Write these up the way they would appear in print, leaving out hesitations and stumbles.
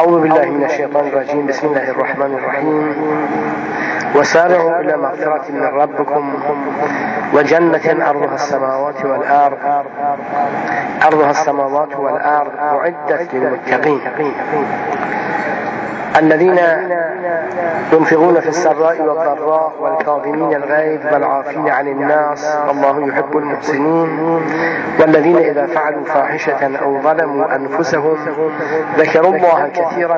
أعوذ بالله من الشيطان الرجيم. بسم الله الرحمن الرحيم. وسارعوا إلى مغفرة من ربكم وجنة عرضها السماوات والأرض أعدت للمتقين الذين ينفقون في السراء والضراء والكاظمين الغيظ والعافين عن الناس والله يحب المحسنين والذين إذا فعلوا فاحشة أو ظلموا أنفسهم ذكروا الله كثيرا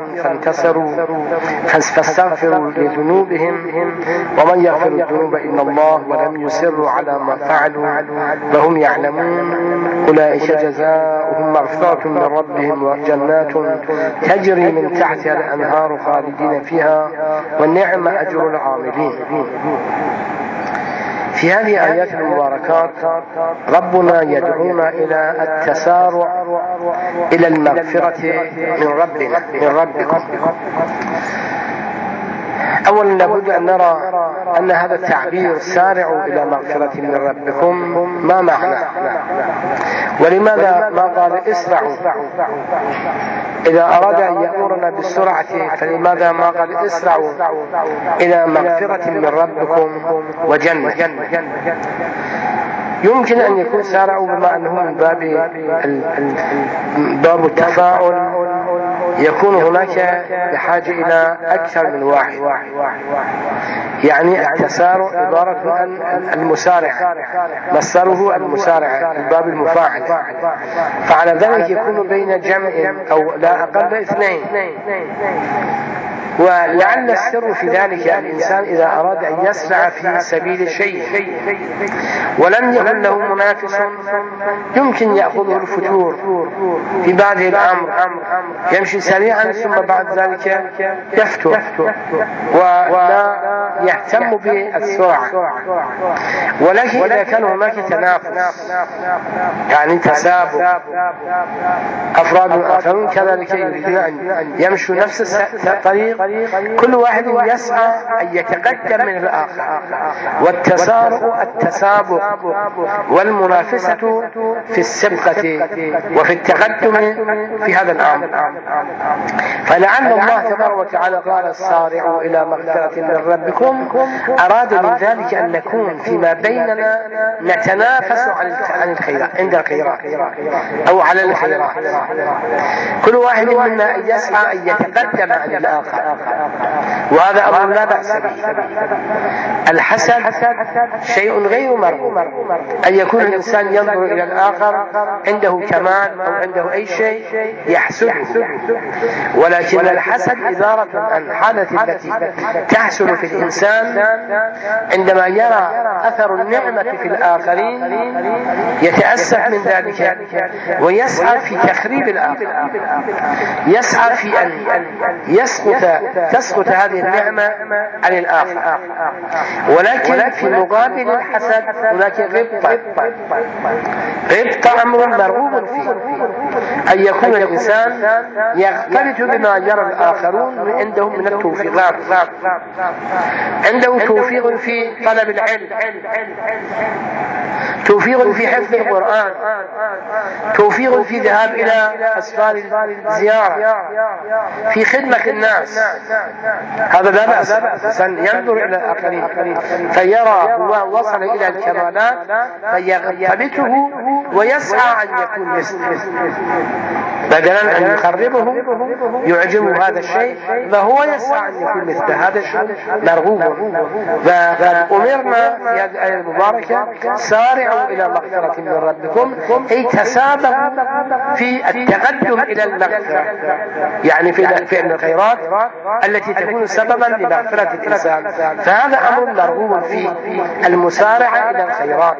فاستغفروا لذنوبهم ومن يغفر الذنوب إلا الله ولم يصروا على ما فعلوا وهم يعلمون أولئك جزاؤهم مغفرة من ربهم وجنات تجري من تحتها الأنهار خالدين فيها والنعم أجر العاملين. في هذه آيات المباركات ربنا يدعونا إلى التسارع إلى المغفرة من ربكم. أولا لابد أن نرى أن هذا التعبير سارعوا إلى مغفرة من ربكم ما معناه، ولماذا ما قال اسرعوا؟ إذا أراد أن يأمرنا بالسرعة فلماذا ما قال اسرعوا إلى مغفرة من ربكم وجنة؟ يمكن أن يكون سارعوا بما أنه من باب التفاعل، يكون هناك بحاجة إلى أكثر من واحد، يعني التسارع عبارة عن المسارع، مصدره المسارع من باب المفاعل، فعلى ذلك يكون بين جمع أو لا أقل اثنين. ولعل السر في ذلك الإنسان إذا أراد أن يسرع في سبيل شيء ولم يكن له منافس يمكن يأخذه الفتور في بعض الأمر، يمشي سريعا ثم بعد ذلك يفتر ولا يهتم بالسرعة. ولكن إذا كان هناك تنافس، يعني تسابق، أفراد آخرون كذلك يريدون أن يمشوا نفس الطريق، كل واحد يسعى أن يتقدم من الآخر، والتسارع التسابق والمنافسة في السبقة وفي التقدم في هذا الأمر. فلعل الله تبارك وتعالى قال السارعوا إلى مغفرة من ربكم، أراد من ذلك أن نكون فيما بيننا نتنافس عن الخيرات عند الخيرات أو على الخيرات، كل واحد منا يسعى أن يتقدم عن الآخر، وهذا أمر لا بأس به. الحسد شيء غير مرغوب، أن يكون الإنسان ينظر إلى الآخر عنده كمال أو عنده أي شيء يحسده، ولكن الحسد عبارة عن حالة التي تحصل في الإنسان عندما يرى أثر النعمة في الآخرين يتأسف من ذلك ويسعى في تخريب الآخر، يسعى في أن تسقط هذه النعمة عن الآخر. ولكن في مقابل الحسد هناك غبطة أمر مرغوب فيه، أن يكون الإنسان يغتبط بما يرى الآخرون عندهم من التوفيقات، عنده توفيق في طلب العلم، توفيق في حفظ القرآن، توفيق في ذهاب إلى أسفار الزيارة، في خدمة الناس، هذا لا بأس. ينظر إلى الآخرين فيرى هو وصل إلى الكمالات فيغتبطه ويسعى أن يكون مثله، بدلا أن يخربه يعجبه هذا الشيء فهو يسعى أن يكون مثله، هذا الشيء مرغوب. فقد أمرنا في هذه الآية المباركة سارعوا إلى مغفرة من ربكم، أي تسابقوا في التقدم إلى المغفرة، يعني في فعل الخيرات التي تكون سببا لمغفرة الإنسان، فهذا أمر مرغوب في المسارعة إلى الخيرات.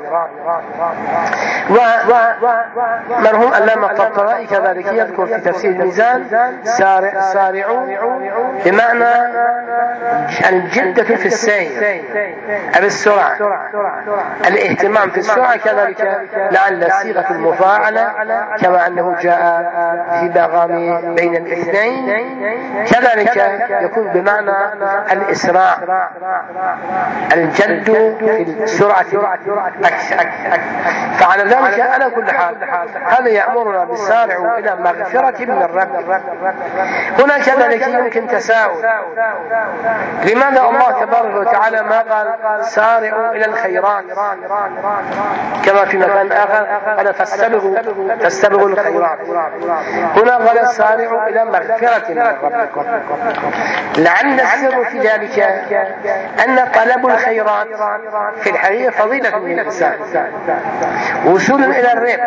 ومرحوم علامة الطبطبائي كذلك يذكر في تفسير الميزان سارعوا بمعنى الجدة في السير أو السرعة، الاهتمام في السرعة، كذلك لعل صيغة المفاعلة كما أنه جاء في بغام بين الاثنين، كذلك يكون بمعنى الإسراع، الجد في السرعة أكثر. فعلى ذلك ذلك على كل حال هذا يأمرنا بالسارع إلى مغفرة من الرب. هنا كذلك يمكن تساؤل، لماذا الله تبارك وتعالى ما قال سارعوا إلى الخيرات كما في مكان آخر قال فاستبقوا الخيرات؟ هنا قال سارعوا إلى مغفرة من ربكم. لعل السر في ذلك أن طلب الخيرات في الحقيقة فضيلة من الإنسان، وصول إلى الربح.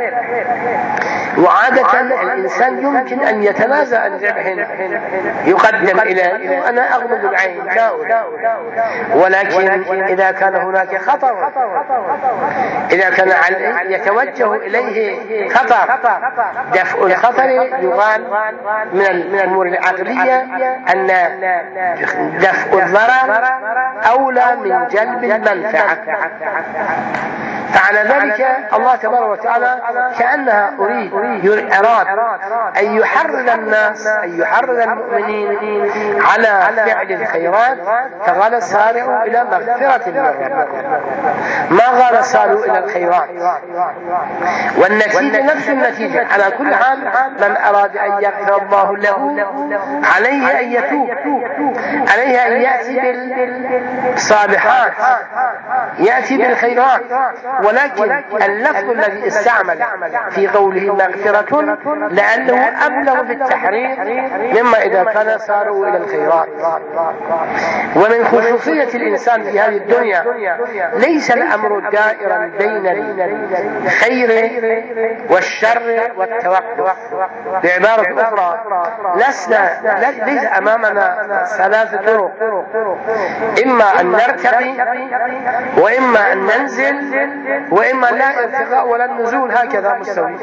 وعادة الإنسان يمكن أن يتنازع عن ربح يقدم إليه، أنا أغمض العين ولكن إذا كان هناك خطر، إذا كان يتوجه إليه خطر، دفع الخطر يقال من الأمور العقلية أن دفع الضرر أولى من جلب المنفعة. فعلى ذلك الله تبارك وتعالى كأنها أراد أن يحرض الناس، أن يحرض المؤمنين على فعل الخيرات، فقال سارعوا إلى مغفرة من ربكم، ما قال سارعوا إلى الخيرات. والنتيجة نفس النتيجة. على كل حال من أراد أن يغفر الله له عليه أن يتوب، عليه أن يأتي بالصالحات، يأتي بالخيرات. ولكن اللفظ الذي استعمل في قوله مغفرة لأنه أبلغ في التحرير مما إذا كان ساروا إلى الخيرات. ومن خصوصية الإنسان في هذه الدنيا ليس الأمر دائرا بين الخير والشر والتوقف. بعبارة أخرى ليس أمامنا ثلاث طرق، إما أن نرتقي، وإما أن ننزل، وإما لا ارتقاء ولا النزول، هكذا مستوي.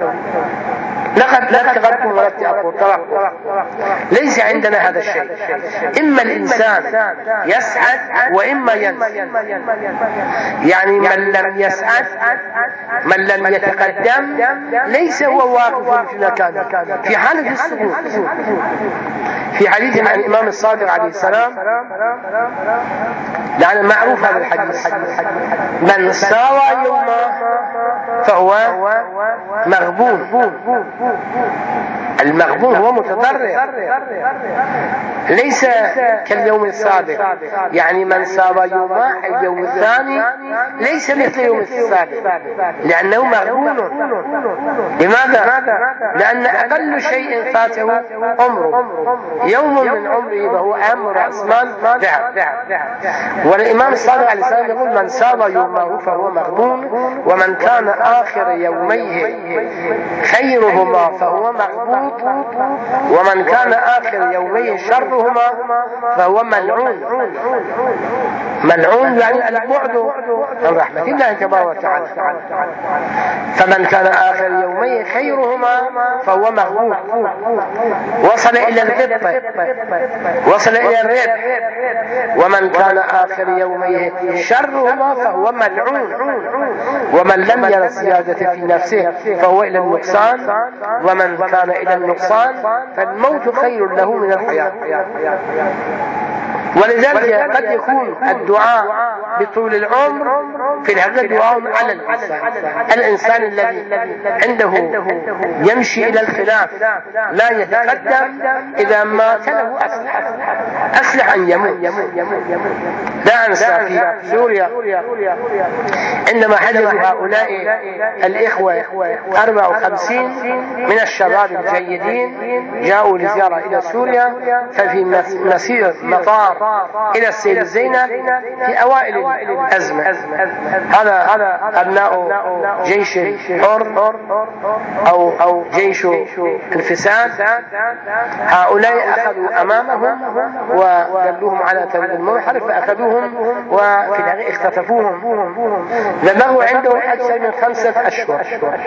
لا تقدم ولا تأخر، ليس عندنا هذا الشيء. إما الإنسان يسعد وإما ينزل. يعني من لم يسعد، من لم يتقدم، ليس هو واقف في مكانه في حالة السقوط. في حديث عن الإمام الصادق عليه السلام، يعني معروف هذا الحديث: من ساوى يوما فهو مغبون. المغبون هو متضرر، ليس كاليوم السابق. يعني من ساوى يوما اليوم الثاني ليس مثل يوم السابق، لأنه مغبون. لماذا؟ لأن أقل شيء فاته عمره، يوم من عمره وهو أهم رأس مال ذهب. والإمام الصادق عليه السلام يقول: من ساوى يومه فهو مغبون، ومن كان آخر يوميه خيرهما فهو مغبوط، ومن كان آخر يوميه شرهما فهو ملعون. ملعون يعني البعد عن رحمة الله تبارك وتعالى. فمن كان آخر يوميه خيرهما فهو مغبوط، وصل إلى الغبطة، وصل إلى الربح. ومن كان آخر يوميه شرهما فهو ملعون، ومن لم ير الزيادة في نفسه فهو إلى النقصان، ومن كان إلى النقصان فالموت خير له من الحياة. ولذلك قد يكون الدعاء بطول العمر في الحقيقة دعاء على الإنسان الذي عنده يمشي إلى الخلاف، لا يتقدم، إذا مات له أصلح أن يموت. لا أنسى في سوريا عندما حدثوا هؤلاء الإخوة 54 من الشباب الجيدين جاءوا لزيارة إلى سوريا، ففي مسير مطار إلى السيدة زينب في أوائل الأزمة. هذا أبناء جيش حر أو جيش الفساد. هؤلاء أخذوا أمامهم ودلوهم على طريق المنحرف، فأخذوهم وفي الحقيقة اختطفوهم، ذبحوا عندهم أكثر من 5 أشهر.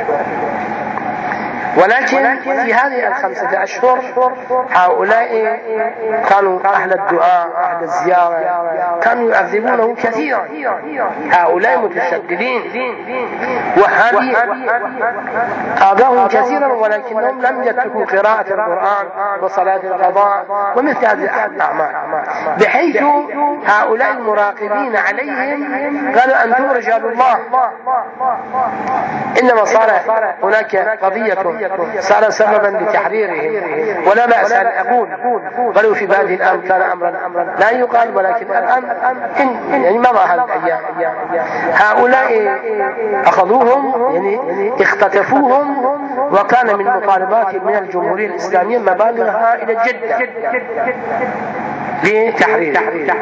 ولكن في هذه 5 أشهر هؤلاء كانوا أهل الدعاء، أهل الزيارة، كانوا يعذبونه كثيرا. هؤلاء متشددين، وهذه آذاهم كثيرا، ولكنهم لم يتركوا قراءة القرآن وصلاة القضاء ومثل هذه الأعمال، بحيث هؤلاء المراقبين عليهم قالوا: أنتم رجال الله، إنما صار هناك قضية صار سببا لتحريرهم، ولا بأس أن أقول ولو في بادئ الأمر كان أمرا لا يقال، ولكن الآن يعني مضى هذه الأيام. هؤلاء أخذوهم يعني اختطفوهم، وكان من مطالبات من الجمهورية الإسلامية مبالغ هائلة جدا لتحرير،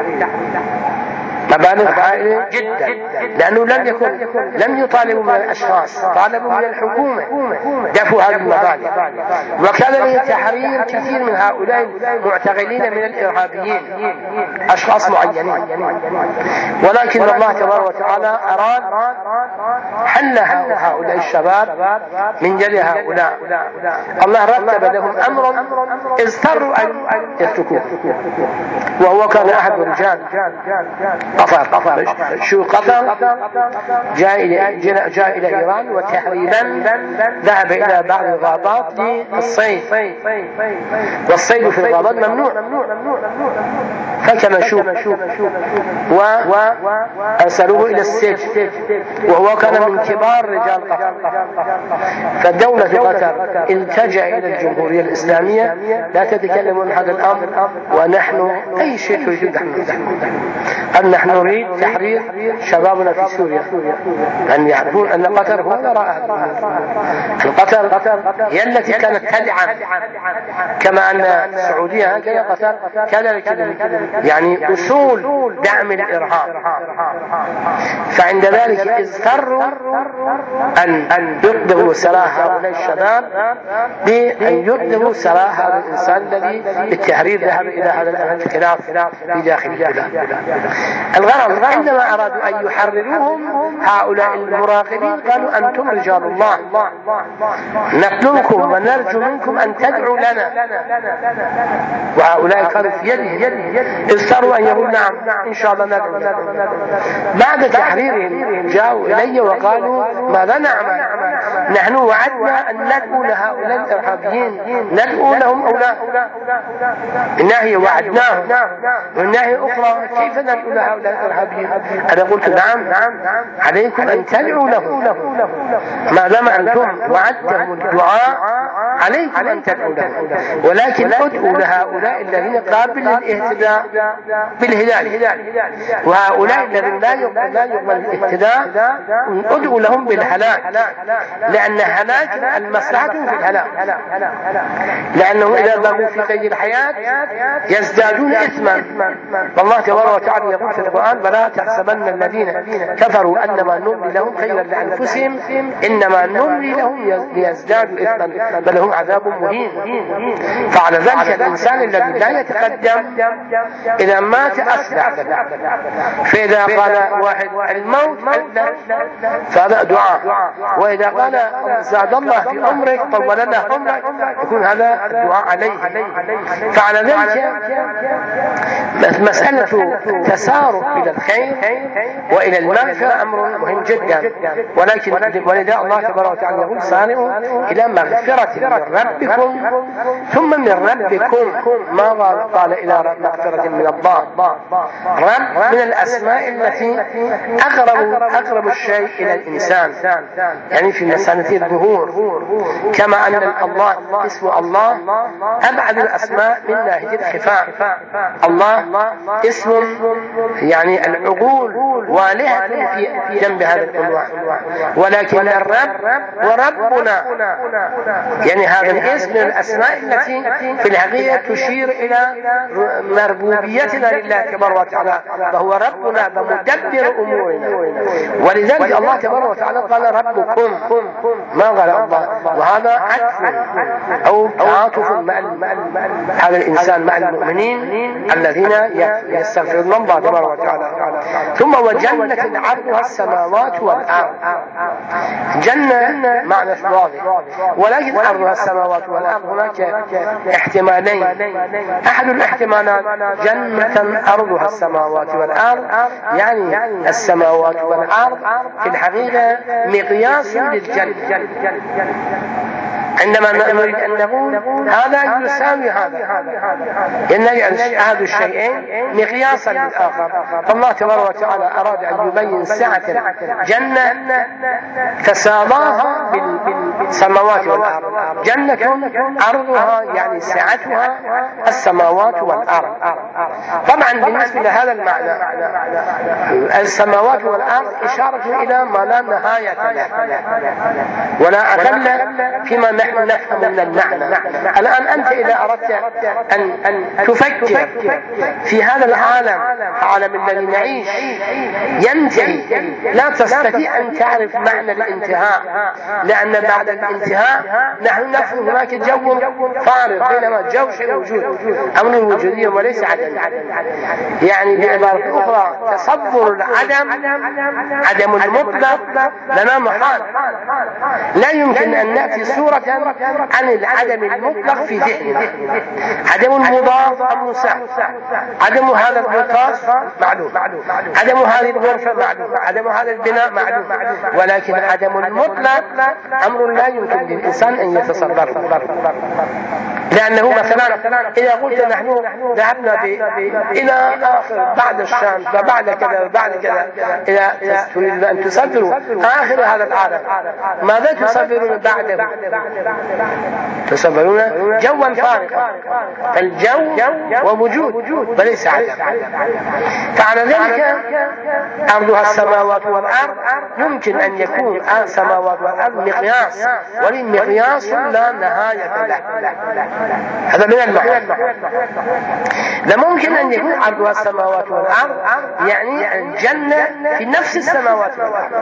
مبالغ هائلة جدا، لأنه لم يطالبوا من الأشخاص، طالبوا من الحكومة دفعوا هذه المبالغ. وكان لتحرير كثير من هؤلاء المعتقلين من الإرهابيين، أشخاص معينين، ولكن الله تبارك وتعالى أراد حل هؤلاء الشباب من جل هؤلاء. الله رتب لهم أمرا اضطروا أن يتركوه، وهو كان أحد الرجال قطر. شو قطر؟ جاء إلى إيران، وتحريبا ذهب إلى بعض الغابات للصيد، والصيد في الغابات ممنوع، فكما شوف وأرسلوه إلى السجن، وهو كان من كبار رجال قطر. فدولة قطر التجأ إلى الجمهورية الإسلامية، لا تتكلمون هذا الأمر، ونحن أي شيء تريد نحن نريد تحرير شبابنا في سوريا، أن يعرفون أن قطر هو وراء قطر هي التي كانت تدعم، كما أن السعودية هكذا قطر كذلك، يعني أصول دعم الإرهاب. فعند ذلك اضطروا أن يطلبوا سراح هؤلاء الشباب، بأن يطلبوا سراح هذا الإنسان الذي بالتحرير ذهب إلى هذا الاختلاف في داخل البلاد. الغرض عندما أرادوا أن يحرروهم هؤلاء المراقبين قالوا أنتم رجال الله، نطلبكم ونرجو منكم أن تدعوا لنا، وهؤلاء كانوا في يدهم، اضطروا أن يقولوا نعم إن شاء الله ندعو لكم. بعد تحريرهم جاءوا إلي وقالوا ماذا نعمل؟ نحن وعدنا أن ندعو لهؤلاء الإرهابيين، ندعو لهم أو لا؟ من ناحية وعدناهم، ومن ناحية أخرى كيف ندعو لهؤلاء الإرهابيين؟ أنا قلت نعم عليكم أن تدعوا لهم، ما دام أنتم وعدتهم الدعاء عليكم أن تدعوا لهم، ولكن ادعوا لهؤلاء الذين قابل للاهتداء بالهداية، وهؤلاء الذين لا يقبل الاهتداء ادعوا لهم بالهلاك، لأن هلاك المصلحة في الهلاك، لأنهم إذا بقوا في قيد الحياة يزدادون إثما. والله تبارك وتعالى يقول في القرآن ولا تحسبن الذين كفروا أنما نملي لهم خيرا لأنفسهم إنما نملي لهم ليزدادوا إثما بل هم عذاب مهين. فعلى ذلك الإنسان الذي لا يتقدم إذا مات أصبح، فإذا قال واحد الموت فهذا دعاء، وإذا قال زاد الله في عمرك طول لنا عمرك يكون هذا الدعاء عليه. فعلى ذلك مسألة تسارع إلى الخير وإلى المغفرة أمر مهم جدا، ولكن ولذا الله تبارك وتعالى يقول سارعوا إلى مغفرة من ربكم ثم من ربكم، ما قال إلى مغفرة من الله. رب من الأسماء التي أقرب الشيء إلى الإنسان، يعني في مسألة الظهور، كما أن الله اسم الله أبعد الأسماء من ناحية الخفاء. الله اسم يعني العقول والهة في جنب هذا العنوان، ولكن الرب وربنا يعني هذا الاسم من الأسماء التي في الحقيقة تشير إلى مربوبيتنا لله تبارك وتعالى، فهو ربنا ومدبر أمورنا. ولذلك الله تبارك وتعالى قال ربكم، ما قال الله، وهذا عطف أو تعاطف مع هذا الإنسان مع المؤمنين الذين يستغفرون الله تبارك وتعالى. ثم وجنة عرضها السماوات والأرض، جنة معنى واضح، ولكن عرضها السماوات والأرض هناك احتمالين. أحد الاحتمالات جنة أرضها السماوات والأرض، يعني السماوات والأرض في الحقيقة مقياس للجنة، عندما نريد أن نقول هذا يساوي هذا، ينجعل هذا الشيئين مقياسا للآخر. فالله تبارك وتعالى أراد أن يبين سعة الجنة فساواها بالسماوات والأرض. جنة عرضها يعني سعتها السماوات والأرض. طبعا بالنسبة لهذا المعنى السماوات والأرض إشارة إلى ما لا نهاية له ولا أقل فيما نحن نفهم من المعنى. الآن أنت إذا أردت أن تفكر في هذا العالم الذي نعيش ينتهي، لا تستطيع أن تعرف معنى الانتهاء، لأن بعد الانتهاء نحن نفهم هناك جو فارغ، بينما الجو شيء موجود، أمر وجودي وليس عدم. يعني بعبارة أخرى تصور العدم، عدم المطلق لنا محال. لا يمكن أن نأتي صورة عن العدم المطلق في ذهننا. عدم المضاف أمر سهل، عدم هذا القرطاس معلوم، عدم هذه الغرفة معلوم، عدم هذا البناء معلوم، ولكن عدم المطلق أمر لا يمكن للإنسان أن يتصرفه. لأنه مثلا إذا قلت نحن ذهبنا إلى آخر بعد الشام وبعد كذا وبعد كذا، إذا تريد أن تسافروا آخر هذا العالم، ماذا تسافرون بعده؟ تسافرون جوا فارغا، فالجو ووجود وليس عدم. فعلى ذلك أرضها السماوات والأرض يمكن أن يكون السماوات والأرض مقياس، وللمقياس لا نهاية له. هذا من المعنى. لا ممكن أن يكون أرضها السماوات والأرض يعني الجنة في نفس السماوات والأرض،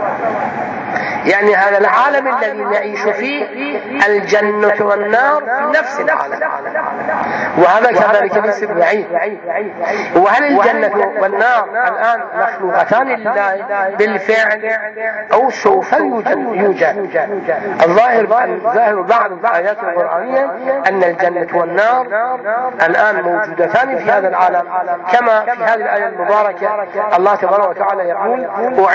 يعني هذا العالم الذي نعيش فيه الجنة والنار في نفس العالم، وهذا كذلك ليس بعيد. وهل الجنة والنار الآن مخلوقتان لله بالفعل أو سوف يوجد؟ الظاهر بعض الآيات القرآنية أن الجنة والنار الآن موجودتان في هذا العالم، كما في هذه الآية المباركة الله تبارك وتعالى يقول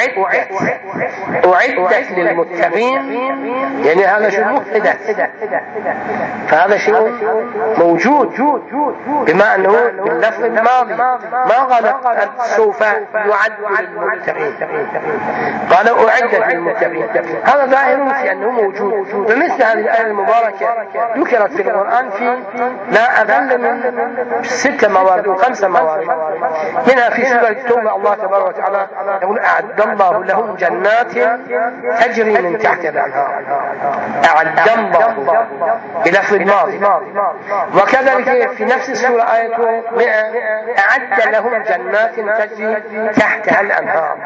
أعدت للمتقين، يعني هذا شيء محدث، فهذا شيء موجود بما أنه باللفظ الماضي، ما قال سوف يعد للمتقين، قال أعدت للمتقين. هذا ظاهر في أنه موجود. ومثل هذه الآية المباركة ذكرت في القرآن في لا أقل من 6 موارد أو 5 موارد، منها في سورة التوبة الله تبارك وتعالى يقول أعد الله لهم جنات تجري من تحت الأنهار. أعد الله بلفظ الماضي. وكذلك في نفس السورة آية 100 أعد لهم جنات تجري تحتها الأنهار.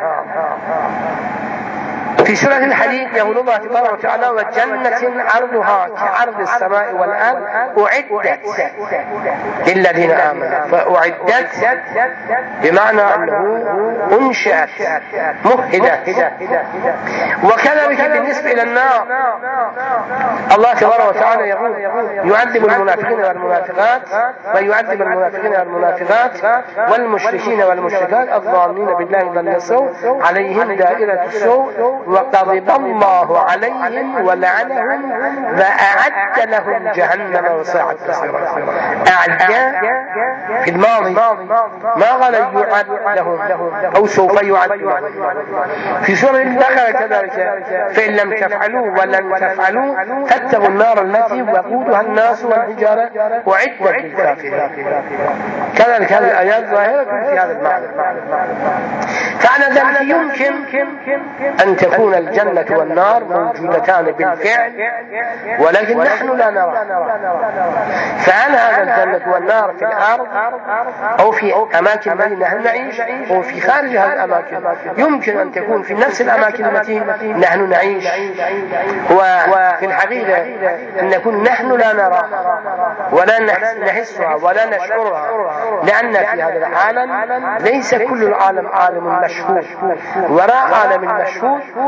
في سورة الحديد يقول الله تبارك وتعالى وجنة عرضها كعرض السماء والأرض أعدت للذين آمنوا. فأعدت بمعنى أنه أنشأت مهدت. وكذلك بالنسبة إلى النار الله تبارك وتعالى يقول يعذب المنافقين والمنافقات ويعذب المنافقين والمنافقات والمشركين والمشركات الظالمين بالله ظن السوء عليهم دائرة السوء وغضب الله عليهم ولعنهم وأعد لهم جهنم وساءت مصيرا. أعد في الماضي، ما قال يعد لهم أو سوف يعد لهم. في سورة البقرة كذلك فإن لم تفعلوا ولن تفعلوا فاتقوا النار التي وقودها الناس والحجارة أعدت للكافرين. كذلك هذه الآيات ظاهرة في هذا المعنى. فعلى ذلك يمكن أن تكون الجنة والنار موجودتان بالفعل، ولكن نحن لا نرى. فهل هذا الجنة والنار في الأرض أو في أماكن التي نحن نعيش أو في خارج هذه الأماكن؟ يمكن أن تكون في نفس الأماكن التي نحن نعيش. وفي الحقيقة أن نكون نحن لا نراها ولا نحسها ولا نشعرها، لأن في هذا العالم ليس كل العالم عالم مشهود. وراء عالم المشهود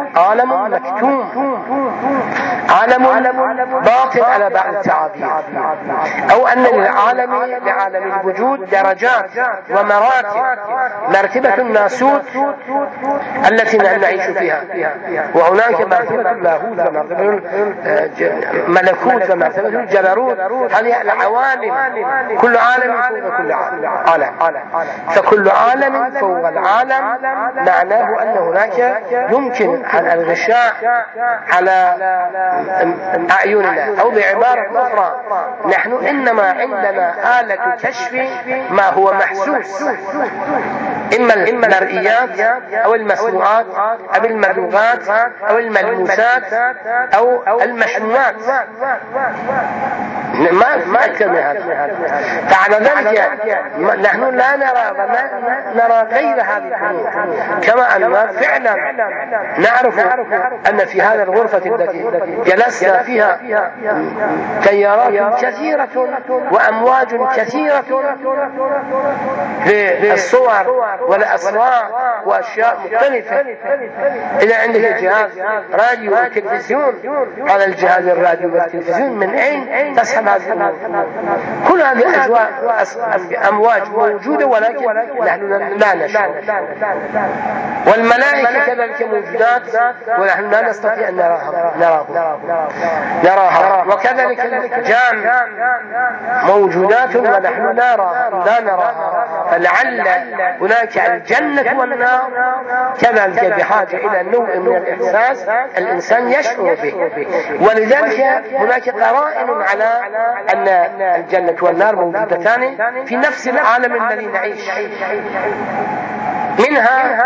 عالم مكتوم، عالم باطل على بعض التعابير، أو أن لعالم الوجود درجات ومراتب. مرتبة الناسوت التي نعيش فيها، وهناك مرتبة اللاهوت ومرتبة الملكوت ومرتبة الجبروت. هذه العوالم، كل عالم فوق كل عالم، فكل عالم فوق العالم معناه أن هناك يمكن الغشاء على أعيننا، أو بعبارة أخرى نحن إنما عندنا آلة كشف ما هو محسوس، إما المرئيات أو المسموعات أو المبلوغات أو الملموسات أو المشموعات، ما أكثر من هذا. فعلى ذلك نحن لا نرى غير هذه الأمور، كما أننا فعلا نعرف أن في هذه الغرفة التي جلسنا فيها تيارات كثيرة وأمواج كثيرة في الصور والأسرار وأشياء مختلفة. إذا عندك جهاز راديو وتلفزيون، على الجهاز الراديو والتلفزيون من أين تسحب هذه الأمور؟ كل هذه أمواج موجودة، ولكن نحن لا نشعر. والملائكة كذلك موجودات ونحن لا نستطيع أن نراها، وكذلك الجان موجودات ونحن لا نراها. فلعل هناك الجنة والنار كذلك بحاجة إلى نوع من الإحساس الإنسان يشعر به، ولذلك هناك قرائن على أن الجنة والنار موجودتان في نفس العالم الذي نعيش. منها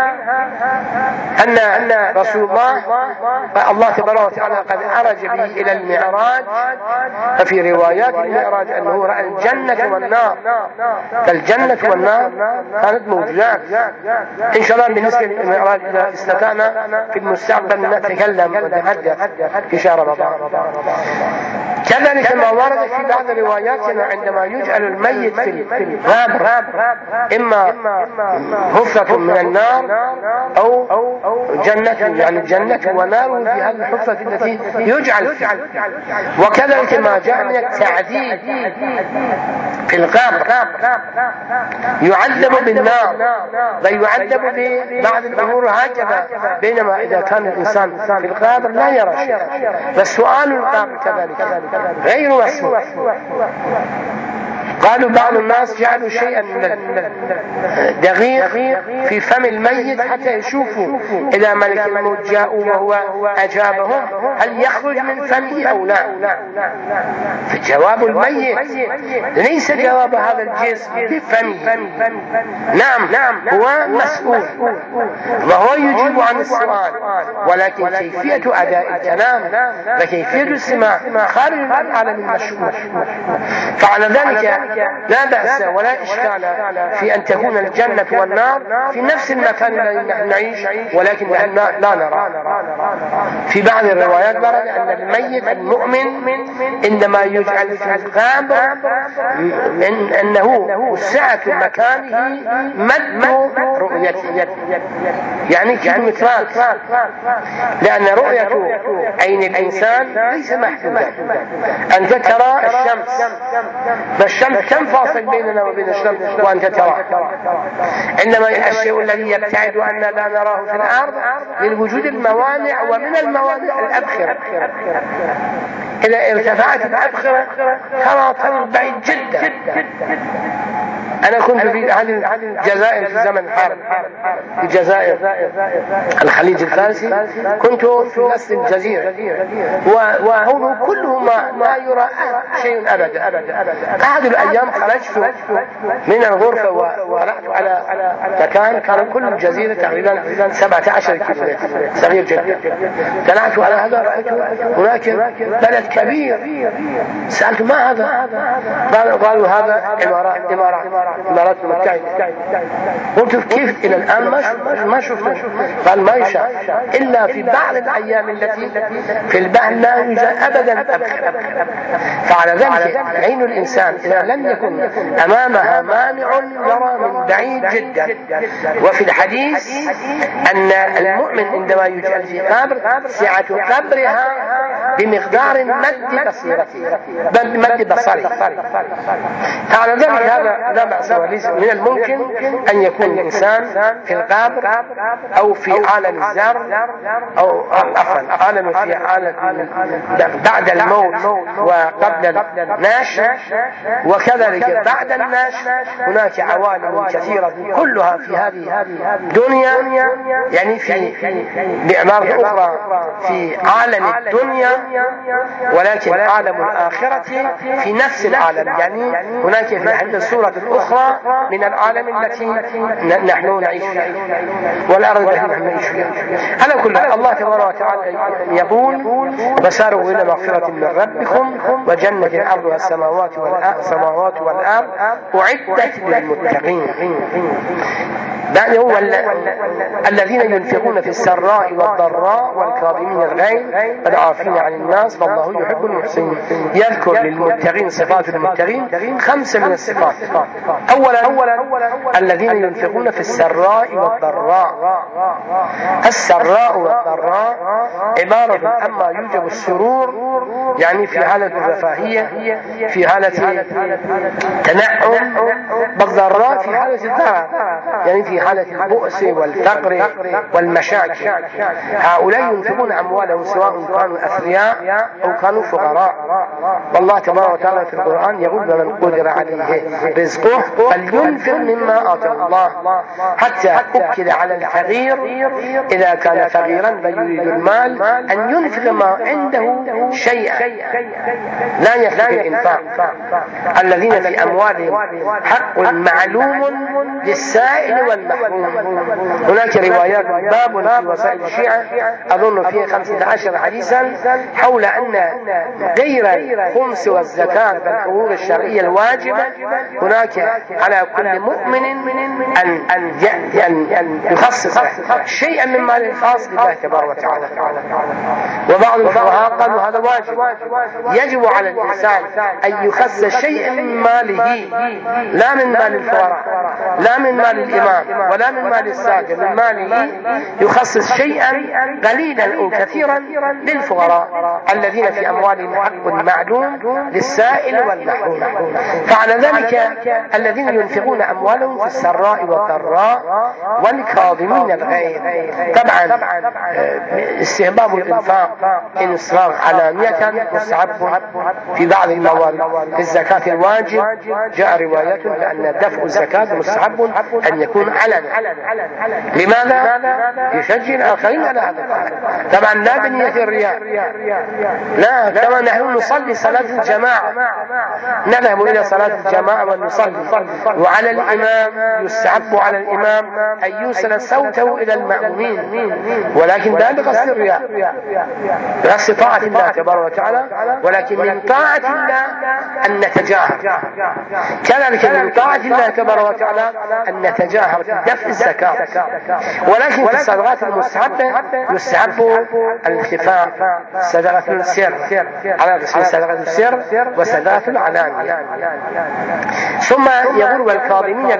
أن رسول الله تبارك وتعالى قد أرج به إلى المعراج، ففي روايات المعراج أنه رأى الجنة والنار، فالجنة والنار كانت موجودات. إن شاء الله بالنسبة للمعراج إذا استطعنا في المستقبل نتكلم ونتحدث في شهر رمضان. كذلك ما ورد في بعض رواياتنا عندما يجعل الميت في الغابر، إما حفرة من النار أو جنة، يعني جنة ونار في هذه الحفرة التي يجعل فيها. وكذلك ما جاء من التعذيب في الغابر، يعذب بالنار بل يعذب ببعض الأمور هكذا، بينما إذا كان الإنسان في الغابر لا يرى شيئا. فالسؤال الغابر كذلك غير مسموع. قالوا بعض الناس جعلوا شيئا من دقيق في فم الميت حتى يشوفوا إذا ملك الموت جاءوا وهو أجابهم هل يخرج من فمه أو لا. فجواب الميت ليس جواب هذا الجسم بفمه. نعم هو مسؤول وهو يجيب عن السؤال، ولكن كيفية أداء الكلام وكيفية السماع خارج العالم المشهور. فعلى ذلك لا بأس ولا إشكال في أن تكون الجنة والنار في نفس المكان الذي نحن نعيش، ولكن نحن لا نرى. في بعض الروايات ورد أن الميت المؤمن إنما يجعل في الغابر أنه سعة مكانه مد رؤيته، يعني كيلومترات، لأن رؤية عين الإنسان ليس محدودة. أنت ترى الشمس، فالشمس كم فاصل بيننا وبين الشمس وأنت ترى، إنما الشيء الذي يبتعد أن لا نراه في الأرض للوجود الموانع، ومن الموانع الأبخرة. إذا ارتفعت الأبخرة ترى طريق بعيد جدا. أنا كنت في الجزائر في زمن الحرب، في الجزائر الخليج الفارسي، كنت في نصف الجزيرة، وهو كله ما يرى شيء أبدا. أحد الأيام خرجت من الغرفة ورحت على مكان كان كل الجزيرة تقريبا 17 كيلومتر، صغير جدا. طلعت على هذا رأيت هناك بلد كبير. سألت ما هذا؟ قالوا هذا إمارات. الولايات المتحدة. قلت كيف إلى الآن ما شفته؟ قال ما يشاء إلا في بعض الأيام التي في البحر لا يوجد أبدا أبخر. فعلى ذلك عين الإنسان إذا لم يكن أمامها مانع يرى من بعيد جدا. وفي الحديث أن المؤمن عندما يجعل في قبر سعة قبرها بمقدار مد بصره. فعلى ذلك هذا لا بأس وليس من الممكن أن يكون الإنسان في القبر أو في عالم الزر أو عالم في عالم بعد الموت وقبل الناش، وكذلك بعد الناش هناك عوالم كثيرة كلها في هذه الدنيا، يعني في بعبارة أخرى في عالم الدنيا، ولكن عالم الآخرة في نفس العالم. يعني هناك في عند السورة الأخرى من العالم التي نحن نعيش فيها والأرض التي نحن نعيش فيها. على كل حال الله تبارك وتعالى يقول وساروا إلى مغفرة من ربكم وجنة عرضها السماوات والأرض أعدت للمتقين. بعد هو الذين ينفقون في السراء والضراء والكاظمين الغيظ والعافين عن الناس والله يحب المحسنين. يذكر للمتقين صفات المتقين 5 من الصفات. أولا الذين ينفقون في السراء والضراء. السراء والضراء عبارة عما يوجب السرور، يعني في حالة الرفاهية، في حالة تنعم، بالضراء في حالة الضرر، يعني في حالة البؤس والفقر والمشاكل. هؤلاء ينفقون أموالهم سواء كانوا أثرياء أو كانوا فقراء. والله تبارك وتعالى في القرآن يقول ومن قدر عليه رزقه فلينفق مما آتاه الله، حتى أكد على الفقير إذا كان فقيرا فيريد المال أن ينفق ما عنده شيئا لا يكفي الإنفاق. الذين في أموالهم حق معلوم للسائل والمحروم. هناك روايات باب في وسائل الشيعة أظن فيه 15 حديثا حول أن غير الخمس والزكاة والحقوق الشرعية الواجبة هناك على كل مؤمن أن يخصص شيئا من مال الخاص لله تبارك وتعالى. وبعض الفقهاء قالوا هذا واجب، يجب على الإنسان أن يخصص شيئا من ماله، لا من مال الفقراء، لا من مال الإمام، ولا من مال الساقي، من ماله يخصص شيئا قليلا أو كثيرا للفقراء الذين في أموالهم حق معلوم للسائل والمحروم. فعلى ذلك الذين ينفقون أموالهم في السراء والضراء والكاظمين الغيظ. طبعا استحباب الإنفاق إنصاف علانية مستحب في بعض الموارد. في الزكاة الواجب جاء روايات بأن دفع الزكاة مستحب أن يكون علنا. لماذا؟ يشجع الآخرين على هذا. طبعا لا بنية الرياء، لا، كما نحن نصلي صلاة الجماعة نذهب إلى صلاة الجماعة ونصلي، وعلى الإمام يستحب على الإمام أن يوصل صوته إلى المأمومين، ولكن لا بقصد الرياء، بقصد طاعة الله تبارك وتعالى. ولكن من طاعة الله أن نتجاهر، كذلك من طاعة الله تبارك وتعالى أن نتجاهر في دفع الزكاة. ولكن في الصدقات المستحبة يستحب الخفاء، صدقة السر على قسم صدقة السر وصدقة العلانية. ثم يقول والكاظمين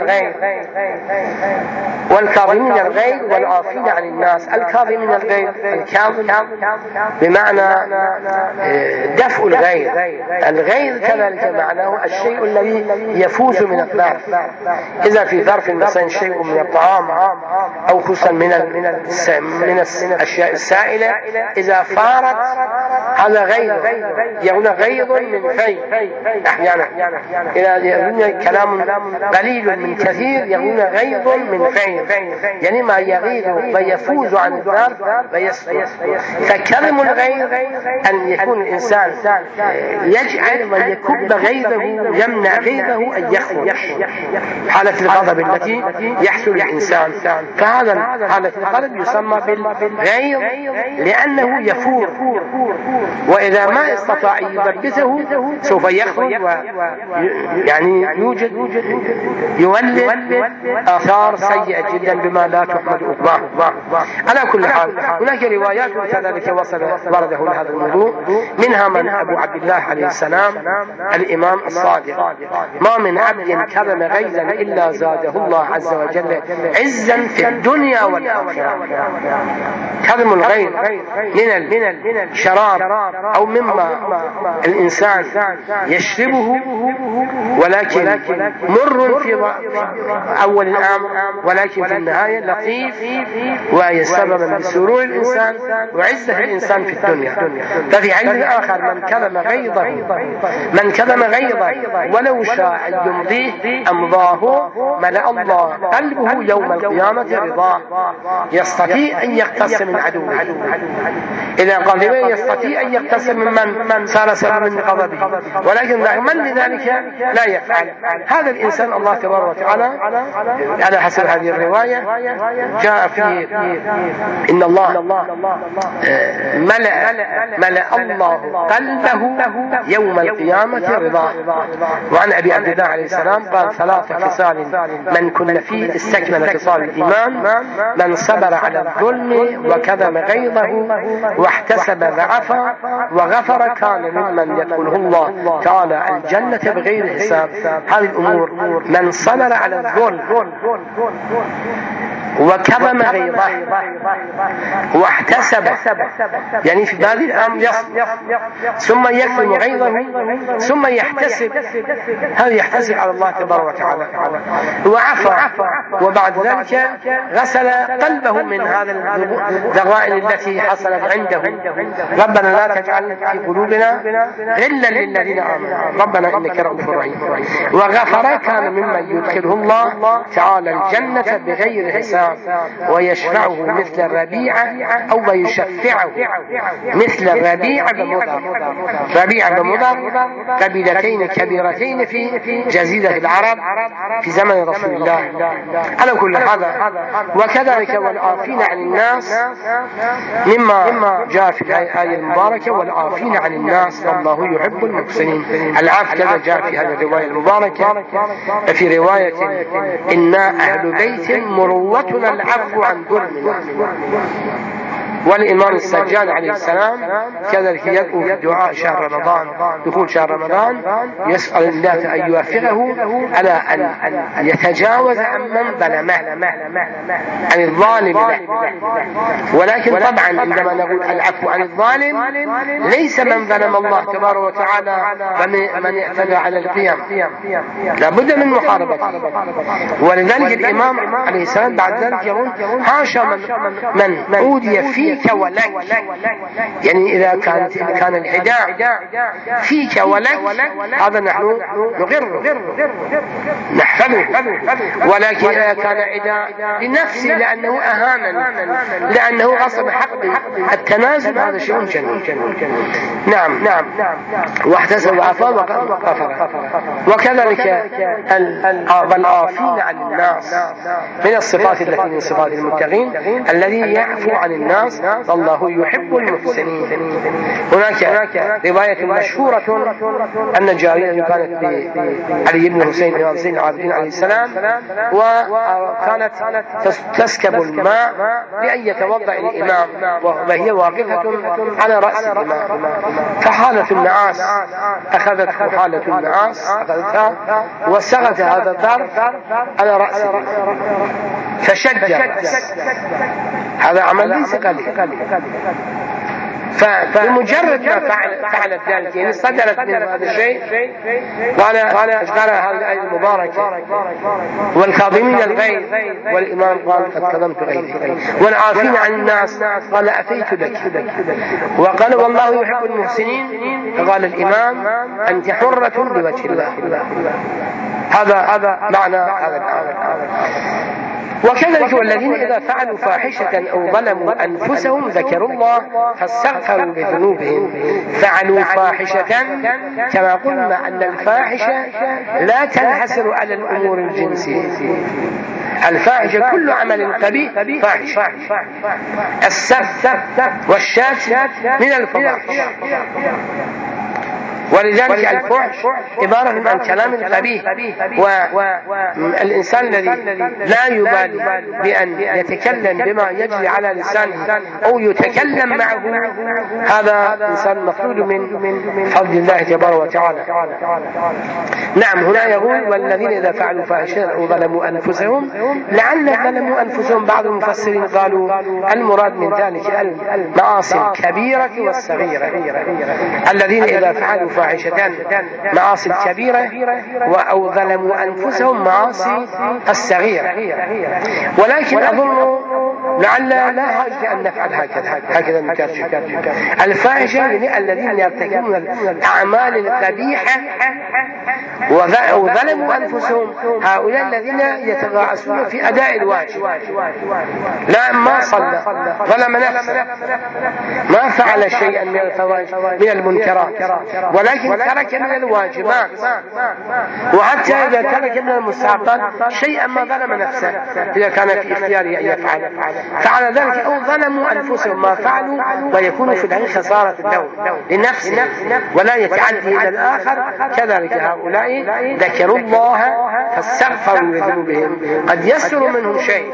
الغيظ والعافين عن الناس. الكاظمين الغيظ، الكاظم بمعنى دفع الغيظ. الغيظ كذلك معناه الشيء الذي يفوز من الظرف. إذا في ظرف مثلا شيء من الطعام أو خصوصا من الأشياء السائلة إذا فارت هذا غيظ، يقول غيظ من في. أحيانا إذا يقول كلام قليل من كثير يقول غيظ من في، يعني ما يغيظ ويفوز عن الظرف ويسقط. فكلم الغيظ أن يكون الإنسان يجعل ويكب غيظه، يمنع غيظه أن يخرج. حالة الغضب التي يحصل الإنسان. فهذا حالة الغضب يسمى بالغيظ لأنه يفور، وإذا ما استطاع يضبطه سوف يخرج يعني يولد آثار سيئة جدا بما لا تحمد عقباه. على كل حال هناك روايات كذلك ورده لهذا الموضوع، منها من أبو عبد الله عليه السلام الإمام الصادق: ما من عبد كظم غيظا إلا زاده الله عز وجل عزا في الدنيا والآخرة. كظم الغيظ من الشراب أو مما الإنسان يشربه ولكن مر في أول الأمر، ولكن في النهاية لطيف ويسبب بسرور الإنسان وعزة الإنسان في الدنيا. ففي حديث آخر: من كظم غيظه ولو شاء أن يمضيه أمضاه ملأ الله قلبه يوم القيامة رضاه. يستطيع أن يقتص من عدوه، إذا غضب يستطيع أن يقتص من صار سبب من غضبه، ولكن رغم ذلك لا يفعل. هذا الإنسان الله تبارك وتعالى على حسب هذه الرواية جاء في إن الله ملأ الله قلبه يوم القيامة رضاه. وعن أبي عبد الله عليه السلام قال: 3 خصال من كن فيه استكمل خصال الإيمان: من صبر على الظلم وكظم غيظه واحتسب ضعفا وغفر كان ممن يدخله الله تعالى الجنة بغير حساب. هذه الأمور: من صبر على الظلم وكظم غيظه واحتسب، يعني في هذه الأمر يصبر ثم يكظم غيظه ثم يحتسب، هذا يحتسب على الله تبارك وتعالى، وعفى وبعد ذلك غسل قلبه من هذا الذرائن التي حصلت عنده. ربنا لا تجعل في قلوبنا غلا للذين آمنوا ربنا إنك رؤوف رحيم. وغفر كان ممن يدخله الله تعالى الجنة بغير حساب ويشفعه مثل الربيع أو يشفعه مثل الربيع بمضر قبيلتين كبيرتين في جزيرة العرب في زمن رسول الله. على كل هذا وكذلك والعافين عن الناس مما جاء في الآية المباركة: والعافين عن الناس والله يحب المحسنين. العفو كذا جاء في هذه الرواية المباركة في رواية: إنا أهل بيت مروتنا العفو عن ظلم. والإمام السجاد عليه السلام كذلك يدعو في دعاء شهر رمضان، دخول شهر رمضان، يسأل الله أن يوفقه على أن يتجاوز عن من ظلمه، عن الظالم له. ولكن طبعا عندما نقول العفو عن الظالم ليس من ظلم الله تبارك وتعالى ومن اعتدى على القيام، لابد من محاربته. ولذلك الإمام عليه السلام بعد ذلك يقول: حاشا من أودي فيك ولك، يعني إذا كان العداء فيك ولك هذا نحن نغره نحفظه، ولكن إذا كان عداء لنفسه لأنه أهانني لأنه غصب حقي التنازل هذا شيء جميل. نعم واحتسب عفا وغفر. وكذلك والعافين عن الناس من الصفات التي من صفات المتقين الذي يعفو عن الناس والله يحب المحسنين. هناك رواية مشهورة أن جارية كانت علي بن حسين بن زين العابدين عليه السلام، وكانت تسكب الماء لأن يتوضأ الإمام وهي واقفة على رأس الإمام، فحالة النعاس أخذته حالة النعاس أخذتها وسغت هذا الظرف على رأس الإمام فشد رأسه. هذا عمل ليس قليل. فبمجرد ما فعلت ذلك يعني صدرت من هذا الشيء قال هذه الآية المباركة: والكاظمين الغيظ، والإمام قال: قد كظمت غيظي. والعافين عن الناس قال: أفيت لك. وقال: والله يحب المحسنين. فقال الإمام: أنت حرة بوجه الله. هذا معنى هذا الآية. وكذلك والذين إذا فعلوا فاحشة أو ظلموا أنفسهم ذكروا الله فاستغفروا لذنوبهم. فعلوا فاحشة، كما قلنا أن الفاحشة لا تنحصر على الأمور الجنسية، الفاحشة كل عمل قبيح فاحشة. السب والشات من الفواحش، ولذلك الفحش عبارة عن كلام قبيح، والإنسان الذي لا يبالي بأن يتكلم بما يجري على لسانه أو يتكلم معه، هذا إنسان مفروض من فضل الله تبارك وتعالى. نعم، هنا يقول والذين إذا فعلوا فاحشة أو ظلموا أنفسهم، لعل ظلموا أنفسهم بعض المفسرين قالوا المراد من ذلك المعاصي الكبيرة والصغيرة. الذين إذا فعلوا فاحشة معاصي الكبيرة أو ظلموا أنفسهم معاصي الصغيرة. ولكن أظن لعل لا حاجة أن نفعل هكذا نترجم الفاحشة الذين يرتكبون الأعمال القبيحة وظلموا أنفسهم، هؤلاء الذين يتغاعسون في أداء الواجب، لا ما صلى ظلم نفسه، ما فعل شيئا من الفواحش من المنكرات، ولكن ترك من الواجبات، وحتى إذا ترك من المستحقات شيئا ما ظلم نفسه إذا كان في اختياره أن يفعل، فعلى ذلك أو ظلموا أنفسهم ما فعلوا، ويكون في الحقيقة خسارة النوم لنفسه ولا يتعدي إلى الآخر. كذلك هؤلاء ذكروا الله فاستغفروا لذنوبهم. قد يسر منهم شيء،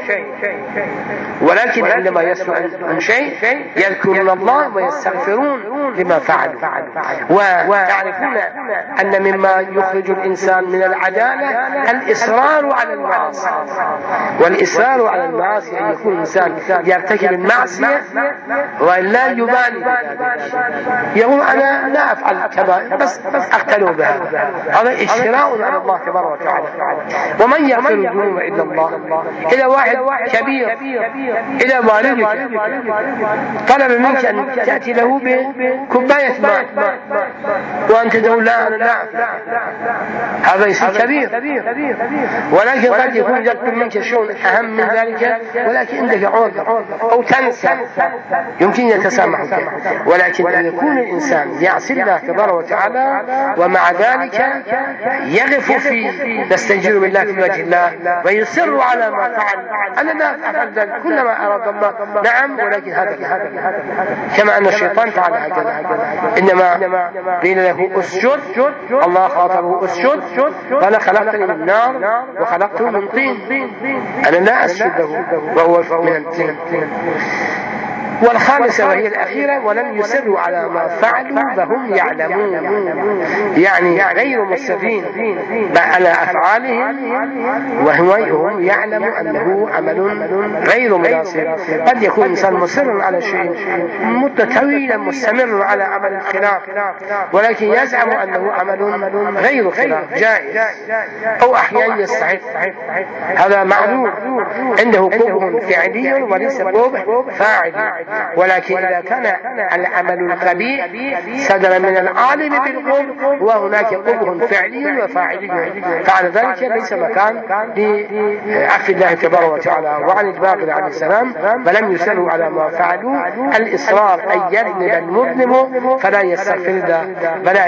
ولكن عندما يسر منهم شيء يذكرون الله ويستغفرون لما فعلوا، ويعرفون أن مما يخرج الإنسان من العدالة الإصرار على المعاصي، والإصرار على المعاصي أن يكون الإنسان يرتكب المعصية ولا يبالي، يقول أنا لا أفعل كما بس أقتلوا بها، هذا إجراء على الله تبارك وتعالى. ومن يغفر الذنوب إلا الله. إلى واحد كبير، إلى والدك طلب منك أن تأتي له بكوباية ماء وأنت تقول لا أنا لا أفعل، هذا يصير كبير. ولكن قد يكون يطلب منك شيء أهم من ذلك، ولكن عندك عذر أو تنسى، يمكن يتسامحك. ولكن أن يكون الإنسان يعصي الله تبارك وتعالى ومع ذلك يغف فيه، يستجير بالله في وجه الله ويصر على ما فعل، أنا لا أفعل ذلك كلما أراد الله. نعم، ولكن هذا كما أن الشيطان فعل هكذا، إنما قيل له اسجد، الله خاطبه اسجد، قال خلقتني من نار وخلقته من طين، أنا لا أسجد له وهو من الطين. والخامسة وهي الأخيرة ولم يسروا على ما فعلوا وهم يعلمون، يعني غير مصرين على أفعالهم وهم يعلموا أنه عمل غير مناسب. قد يكون إنسان مصر على شيء مدة طويلة مستمر على عمل الخلاف، ولكن يزعم أنه عمل غير خلاف جائز أو أحيانا يستحق، هذا معذور، عنده قبح فعلي وليس قبح فاعلي. ولكن إذا كان العمل القبيح صدر من العالم بالقبح وهناك قبح فعلي وفاعلي، فعلى ذلك ليس مكان لعفو الله تبارك وتعالى. وعن الباقر عليه السلام فلم يسروا على ما فعلوا، الإصرار أن يذنب المذنب فلا يستغفر الله ولا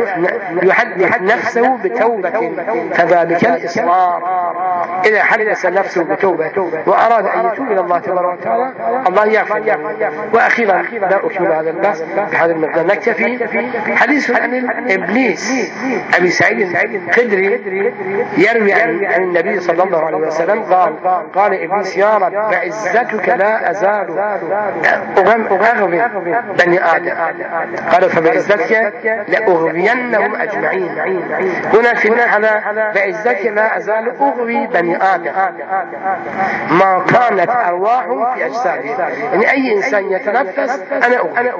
يحدث نفسه بتوبة، كذلك الإصرار إذا حدث نفسه بتوبة وأراد أن يتوب إلى الله تبارك وتعالى الله يغفر. وأخيرا لا أكمل هذا البحث بهذا المقدار، نكتفي حديث عن إبليس. أبي سعيد الخدري يروي عن النبي صلى الله عليه وسلم قال إبليس يا رب بعزتك لا أزال أغوي بني آدم، قال فبعزتك لأغوينهم أجمعين. هنا في هذا بعزتك لا أزال أغوي بني آدم ما كانت أرواحهم في أجسادهم، يعني أي إنسان يتنفس أنا أغوي.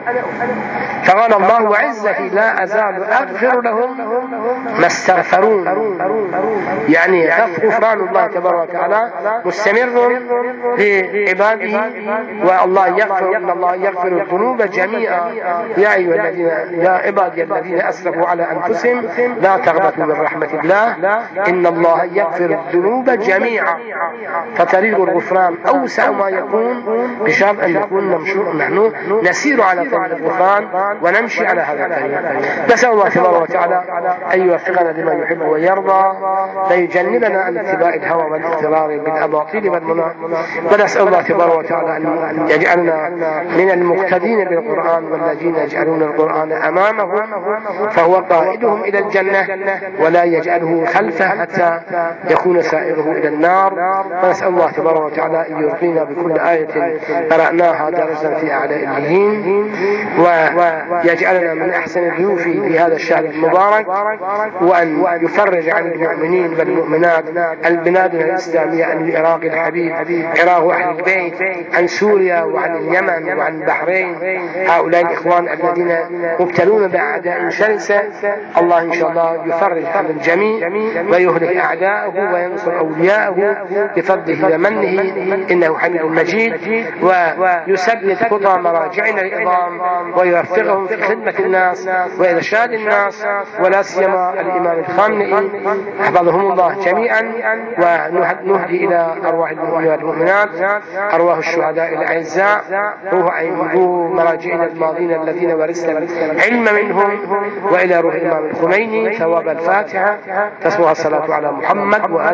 فقال الله وعزتي لا أزال أغفر لهم ما استغفرون، يعني غفران الله تبارك وتعالى مستمر لعباده، والله يغفر، إن الله يغفر الذنوب جميعا يا أيها الذين يا عبادي الذين أسرفوا على أنفسهم لا تغنطوا من رحمة الله إن الله يغفر الذنوب جميعا، فطريق الغفران أوسع ما يكون، بشرط أن نكون نحن نسير على طريق الغفران ونمشي على هذا الطريق. نسأل الله تبارك وتعالى أن يوفقنا لما يحب ويرضى، فيجنبنا عن اتباع الهوى والاغترار بالأباطيل والمنى، ونسأل الله تبارك وتعالى أن يجعلنا من المقتدين بالقرآن والذين يجعلون القرآن أمامهم فهو قائدهم إلى الجنة ولا يجعله خلفه حتى يكون سائره إلى النار. ونسأل الله تبارك وتعالى أن يرضينا بكل آية قرأناها درجة في أعلى العليين، ويجعلنا من أحسن الضيوف في هذا الشهر المبارك، وأن يفرج عن المؤمنين والمؤمنات البلاد الإسلامية، عن العراق الحبيب عراق أهل البيت، عن سوريا وعن اليمن وعن البحرين، هؤلاء الإخوان الذين مبتلون بأعداء شرسة، الله إن شاء الله يفرج عن الجميع ويهلك أعداءه وينصر أولياءه بفضله ومنه، إنه حميد مجيد، ويسدد خطى مراجعنا العظام ويوفقهم في خدمة الناس وإرشاد الناس، ولا سيما الإمام الخامنئي حفظهم الله جميعا. ونهدي إلى أرواح المؤمنين والمؤمنات، أرواح الشهداء الأعزاء، روح مراجعنا الماضين الذين ورثنا العلم منهم، وإلى روح الإمام الخميني ثواب الفاتحة. تسوى الصلاة على محمد وآله